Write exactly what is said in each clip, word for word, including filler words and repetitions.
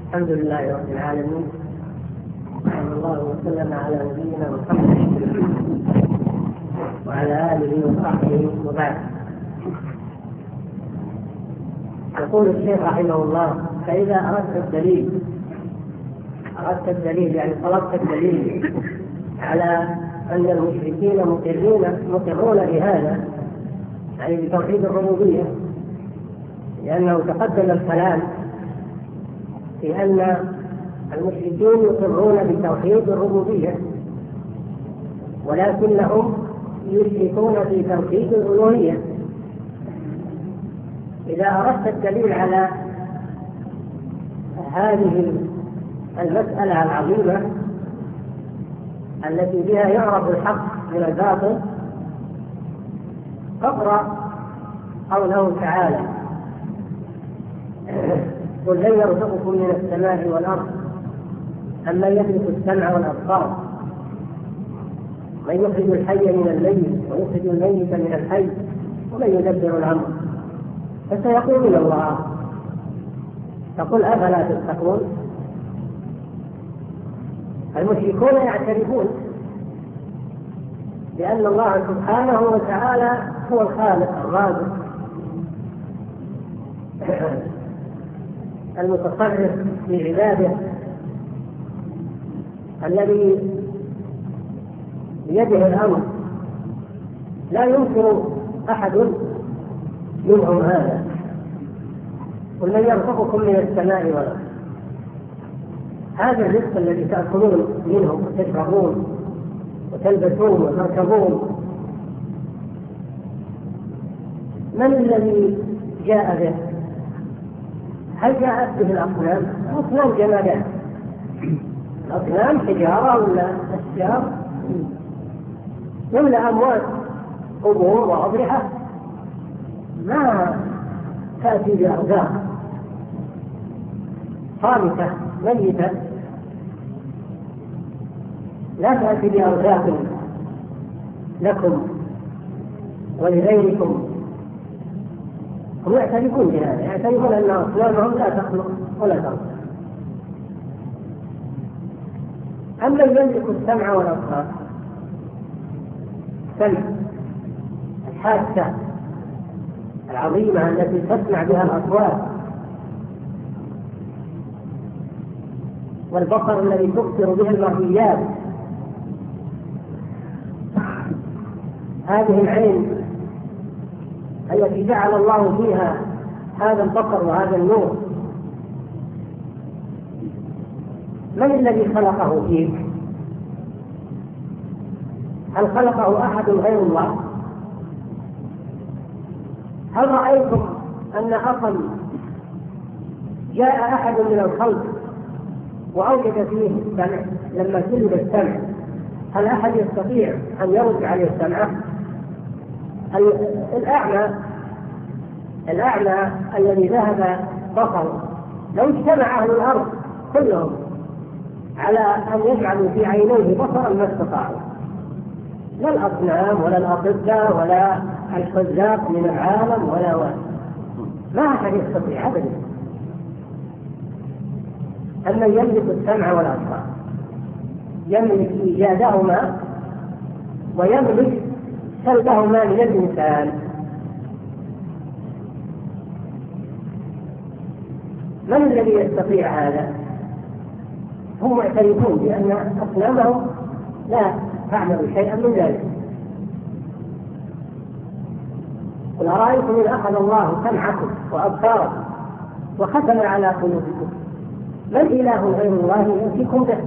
الحمد لله رب العالمين، صلى الله وسلم على نبينا محمد وعلى آله وصحبه وبعد. يقول الشيخ رحمه الله: فإذا أردت الدليل أردت الدليل يعني طلبت الدليل على أن المشركين مقرون مقرون بهذا، يعني بتوحيد الربوبية، لأنه تقدم الكلام في أن المشركين يقرون بتوحيد الربوبية ولكنهم يشركون في توحيد الألوهية. إذا أردت الدليل على هذه المسألة العظيمة التي بها يعرف الحق من الباطل، فاقرأ قوله تعالى: قل لن يرزقكم من السماء والأرض أمن يملك السمع والأبصار من يخرج الحي من الميت ويخرج الميت من الحي ومن يدبر الأمر فسيقولون الله. فقل أفلا تتقون. المشركون يعترفون بأن الله سبحانه وتعالى هو الخالق الرازق المتصرف في عباده، الذي بيده الأمر، لا يمكن أحد منهم هذا. قل من يرزقكم من السماء والأرض، هذا الرزق الذي تأكلون منه وتشربون وتلبسون وتركبون، من الذي جاء به؟ هل جاءت به الأصنام؟ الأصنام جمادات، الأصنام حجارة ولا أشجار، ولا أموات قبور وأضرحة، ما تأتي بأرزاق صامتة ميتة، لا تأتي بأرزاق لكم ولغيركم. هم يعترفون بهذا، يعترفون أن أصنامهم لا تخلق ولا تنصر. أما يملك السمع والأبصار، السمع الحاسة العظيمة التي تسمع بها الأصوات، والبصر الذي تبصر به المرئيات، هذه العين التي جعل الله فيها هذا البصر وهذا النور. من الذي خلقه فيك؟ هل خلقه أحد غير الله؟ هل رأيتم أن أصلا جاء أحد من الخلق وأوجد فيه السمع؟ لما سلب السمع هل أحد يستطيع أن يرد عليه السمع؟ الأعمى الأعمى الذي ذهب بصره، لو اجتمع أهل الأرض كلهم على أن يجعلوا في عينيه بصرا ما استطاعوا، لا الأصنام ولا الأطباء ولا الحذاق من العالم ولا ولا ما أحد يستطيع أبدا. أما يملك السمع والأبصار، يملك إيجادهما ويملك سلبهما من الإنسان. من الذي يستطيع هذا؟ هم معترفون بأن أصنامهم لا تعمل شيئا من ذلك. قل أرأيتم إن أخذ الله سمعكم وأبصاركم وختم على قلوبكم من إله غير الله يأتيكم به؟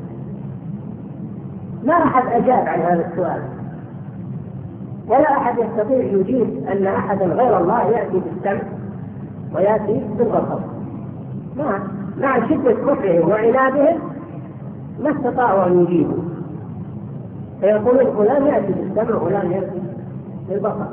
ما أحد أجاب عن هذا السؤال، ولا أحد يستطيع يجيب أن أحدا غير الله يأتي بالسمع ويأتي بالبصر. مع مع شدة كفرهم وعنادهم ما استطاعوا أن يجيبوا، فيقولون فلان يأتي بالسمع وفلان يأتي بالبصر،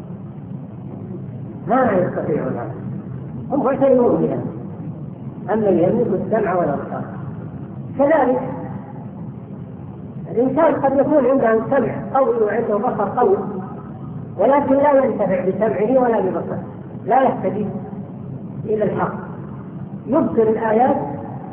ما يستطيعون هذا. هم معترفون بها أن يملك السمع والأبصار. كذلك الإنسان قد يكون عنده سمع قوي وعنده بصر قوي، ولكن لا ينتفع بسمعه ولا ببصره، لا يهتدي إلى الحق، يبصر الآيات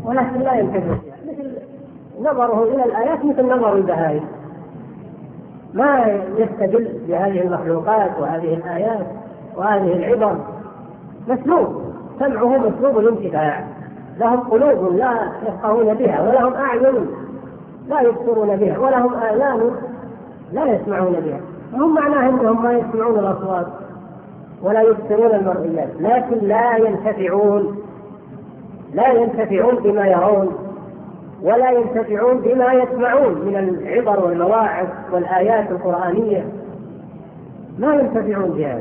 ولكن لا ينتفع بها، مثل نظره إلى الآيات مثل نظر البهائم، ما يستدل بهذه المخلوقات وهذه الآيات وهذه العبر. مسلوب سمعه مسلوب الانتفاع، لهم قلوب لا يفقهون بها، ولهم أعين لا يبصرون بها، ولهم آذان لا يسمعون بها. هم معناه أنهم ما يسمعون الأصوات ولا يبصرون المرئيات، لكن لا ينتفعون لا ينتفعون بما يرون، ولا ينتفعون بما يسمعون من العبر والمواعظ والآيات القرآنية، ما ينتفعون بها.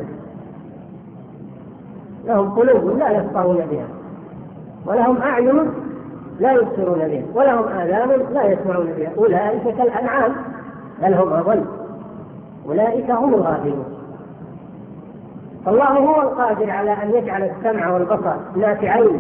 لهم قلوب لا يفقهون بها، ولهم أعين لا يبصرون بها، ولهم آذان لا يسمعون بها. أولئك كالأنعام بل هم أضل، أولئك هم الغافلون. فالله هو القادر على أن يجعل السمع والبصر نافعين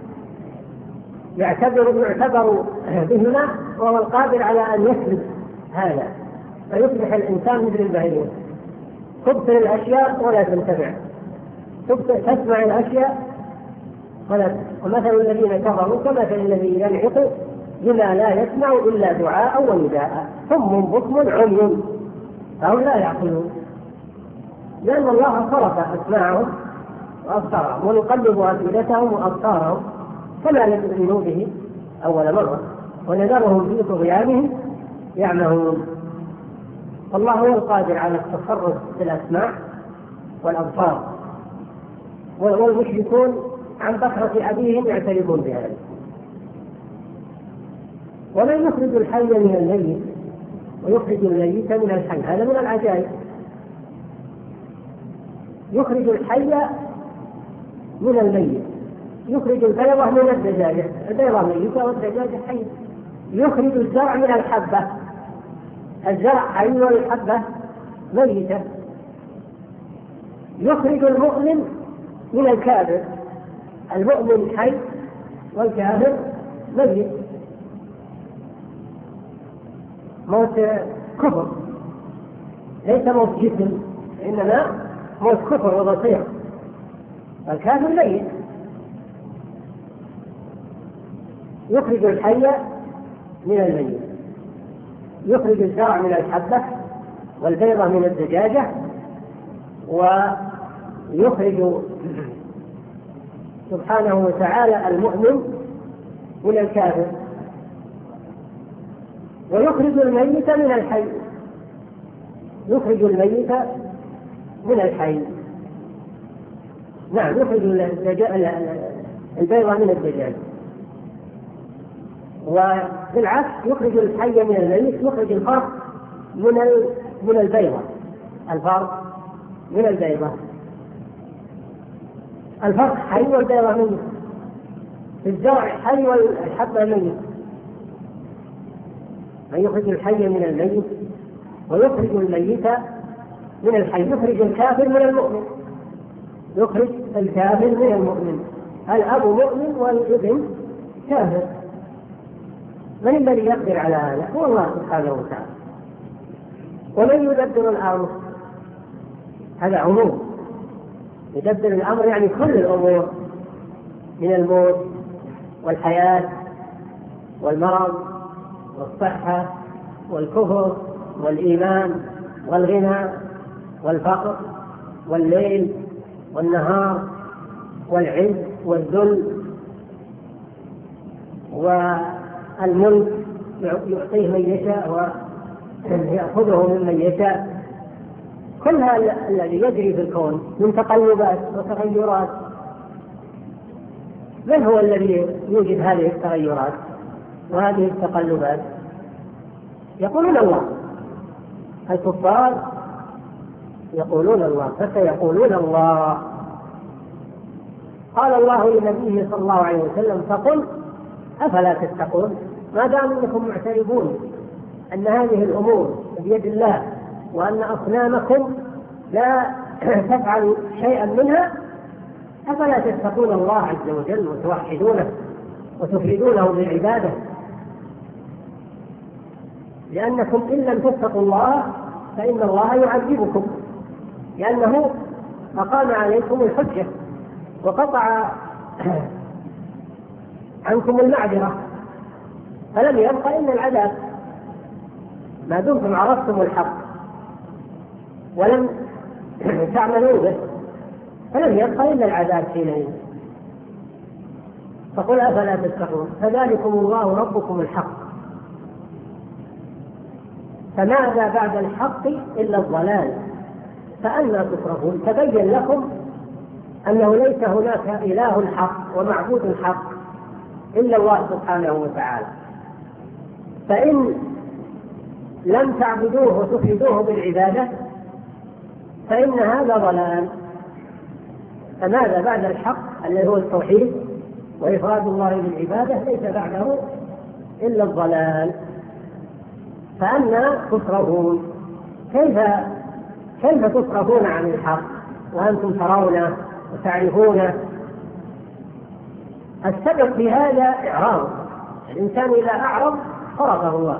يعتبر يعتبر بهما، وهو القادر على أن يسلب هذا فيصبح الإنسان مثل البهيمة، تبصر الأشياء ولا تنتفع، تسمع الأشياء ولا. ومثل الذين كفروا كمثل الذي ينعق بما لا يسمع إلا دعاء ونداء صم بكم عمي فهم لا يعقلون، لأن الله صرف أسماعهم وأبصارهم ونقلب أفئدتهم وأبصارهم كما لم يؤمنوا به أول مرة، ونذرهم في طغيانهم يعمهون. فالله هو القادر على التصرف في الأسماع والأبصار، والمشركون عن بكرة أبيهم يعترفون بهذا. ومن يخرج الحي من الميت ويخرج الميت من الحي، هذا من العجائب. يخرج الحي من الميت، يخرج البيضة من الدجاجة، البيضة ميتة والدجاجة حية. يخرج الزرع من الحبة، الزرع حي والحبة ميتة. يخرج المؤمن من الكافر، المؤمن حي والكافر ميت. موت كفر، ليس موت جسم، إنما موت كفر وبصير. الكافر ميت. يخرج الحي من الميت، يخرج الزرع من الحبة والبيضة من الدجاجة، ويخرج سبحانه وتعالى المؤمن من الكافر، ويخرج الميت من الحي، يخرج الميت من الحي. نعم، يخرج البيضة من الدجاجة. وبالعكس يخرج الحي من الميت، يخرج الفرق من من البيضة، الفرق من البيضة. الفرق حي والبيضة ميت، الزرع حي والحبة ميت. فيخرج الحي من الميت ويخرج الميت من الحي، يخرج الكافر من المؤمن، يخرج الكافر من المؤمن. الأب مؤمن والابن كافر. من الذي يقدر على هذا؟ هو الله سبحانه وتعالى. ومن يدبر الأمر، هذا عموم. يدبر الأمر يعني كل الأمور، من الموت والحياة والمرض والصحة والكفر والإيمان والغنى والفقر والليل والنهار والعز والذل والملك، يعطيه من يشاء ويأخذه ممن يشاء. كل هذا الذي يجري في الكون من تقلبات وتغيرات، من هو الذي يوجد هذه التغيرات وهذه التقلبات؟ يقولون الله. الكفار يقولون الله، فسيقولون الله. قال الله لنبيه صلى الله عليه وسلم: فقل أفلا تتقون، ما دام أنكم معترفون أن هذه الأمور بيد الله وأن أصنامكم لا تفعل شيئا منها، أفلا تتقون الله عز وجل وتوحدونه وتفردونه بالعبادة؟ لأنكم إن لم تتقوا الله فإن الله يعذبكم، لأنه أقام عليكم الحجة وقطع عنكم المعذرة، فلم يبق إلا العذاب ما دمتم عرفتم الحق ولم تعملوا به، فلم يبق إلا العذاب حينئذ. فقل أفلا تتقون فذلكم الله ربكم الحق، فماذا بعد الحق إلا الضلال فأنى تصرفون. تبين لكم أنه ليس هناك إله حق ومعبود حق إلا الله سبحانه وتعالى، فإن لم تعبدوه وتفردوه بالعبادة فإن هذا ضلال. فماذا بعد الحق الذي هو التوحيد وإفراد الله بالعبادة ليس بعده إلا الضلال، فأنى تصرفون. كيف كيف تصرفون عن الحق وأنتم ترونه وتعرفونه؟ السبب في هذا إعراض الإنسان، إذا أعرض صرفه الله،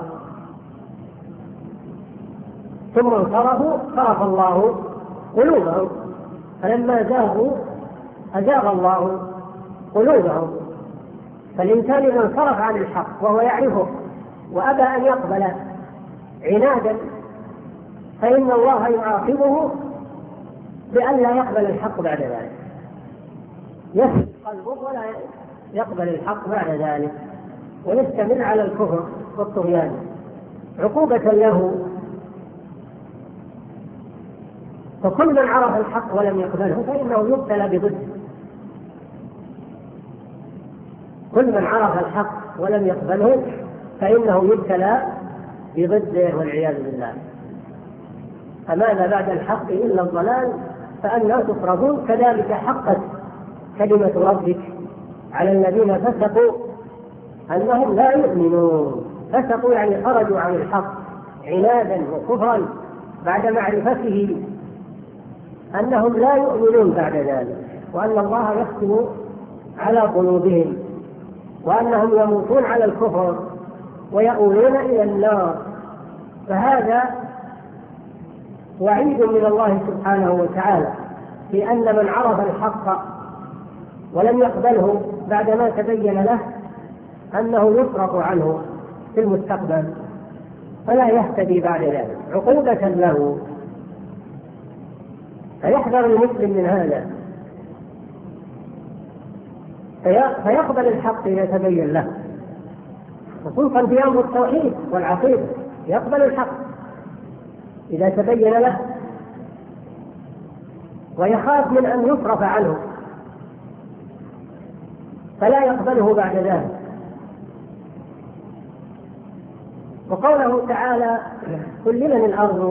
ثم انصرفوا صرف الله قلوبهم، فلما زاغوا أزاغ الله قلوبهم. فالإنسان إذا انصرف عن الحق وهو يعرفه وأبى أن يقبل عنادا فإن الله يعاقبه بأن لا يقبل الحق بعد ذلك، يفسد قلبه ولا يقبل الحق بعد ذلك ويستمر على الكفر والطغيان عقوبة له. فكل من عرف الحق ولم يقبله فإنه يبتلى بضده، كل من عرف الحق ولم يقبله فإنه يبتلى بضده والعياذ بالله. فماذا بعد الحق إلا الضلال فأنى تصرفون. كذلك حقت كلمة ربك على الذين فسقوا أنهم لا يؤمنون. فسقوا يعني خرجوا عن الحق عنادا وكفرا بعد معرفته أنهم لا يؤمنون بعد ذلك، وأن الله يختم على قلوبهم، وأنهم يموتون على الكفر ويؤولون إلى النار. فهذا وعيد من الله سبحانه وتعالى في أن من عرف الحق ولم يقبله بعدما تبين له أنه يصرف عنه في المستقبل فلا يهتدي بعد ذلك عقوبة له. فيحذر المسلم من هذا، فيقبل الحق إذا تبين له، خصوصا في أمر التوحيد والعقيدة يقبل الحق إذا تبين له، ويخاف من أن يصرف عنه فلا يقبله بعد ذلك. وقوله تعالى كل من الأرض